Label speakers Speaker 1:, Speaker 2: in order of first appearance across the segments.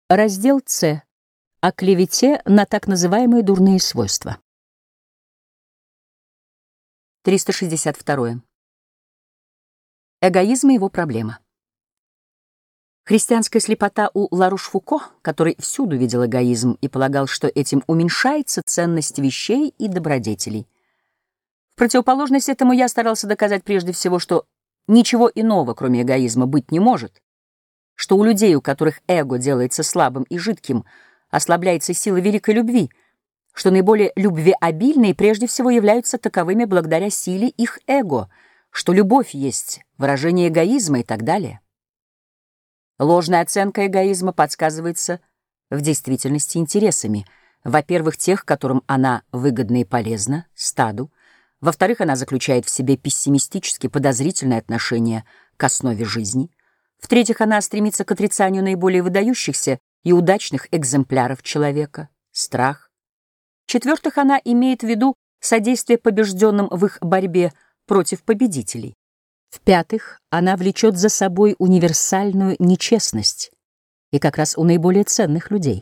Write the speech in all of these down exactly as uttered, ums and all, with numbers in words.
Speaker 1: Раздел С. О клевете на так называемые дурные свойства. триста шестьдесят два. Эгоизм и его проблема. Христианская слепота у Ларуш-Фуко, который всюду видел эгоизм и полагал, что этим уменьшается ценность вещей и добродетелей. В противоположность этому я старался доказать прежде всего, что ничего иного, кроме эгоизма, быть не может, что у людей, у которых эго делается слабым и жидким, ослабляется сила великой любви, что наиболее любвеобильные прежде всего являются таковыми благодаря силе их эго, что любовь есть выражение эгоизма и так далее. Ложная оценка эгоизма подсказывается в действительности интересами, во-первых, тех, которым она выгодна и полезна, стаду, во-вторых, она заключает в себе пессимистически подозрительное отношение к основе жизни, в-третьих, она стремится к отрицанию наиболее выдающихся и удачных экземпляров человека, страх. В-четвертых, она имеет в виду содействие побежденным в их борьбе против победителей. В-пятых, она влечет за собой универсальную нечестность, и как раз у наиболее ценных людей.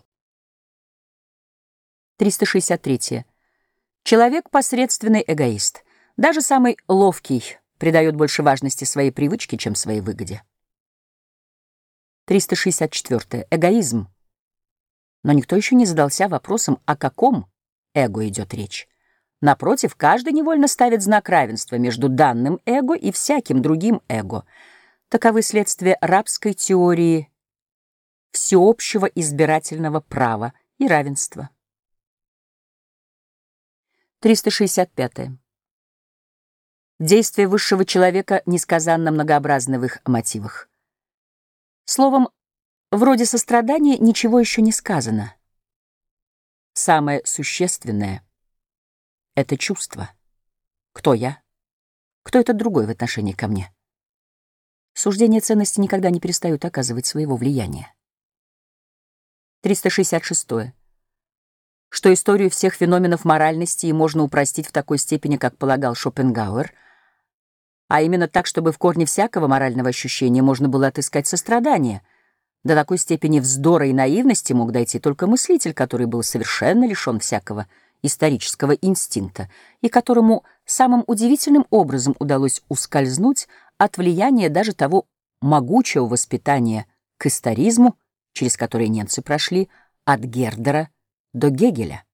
Speaker 1: триста шестьдесят три. Человек — посредственный эгоист. Даже самый ловкий придает больше важности своей привычке, чем своей выгоде. триста шестьдесят четыре. Эгоизм. Но никто еще не задался вопросом, о каком эго идет речь. Напротив, каждый невольно ставит знак равенства между данным эго и всяким другим эго. Таковы следствия рабской теории всеобщего избирательного права и равенства. триста шестьдесят пять. Действия высшего человека несказанно многообразны в их мотивах. Словом, вроде сострадания ничего еще не сказано. Самое существенное — это чувство. Кто я? Кто этот другой в отношении ко мне? Суждения ценности никогда не перестают оказывать своего влияния. триста шестьдесят шесть. Что историю всех феноменов моральности можно упростить в такой степени, как полагал Шопенгауэр, а именно так, чтобы в корне всякого морального ощущения можно было отыскать сострадание. До такой степени вздора и наивности мог дойти только мыслитель, который был совершенно лишен всякого исторического инстинкта и которому самым удивительным образом удалось ускользнуть от влияния даже того могучего воспитания к историзму, через которое немцы прошли от Гердера до Гегеля.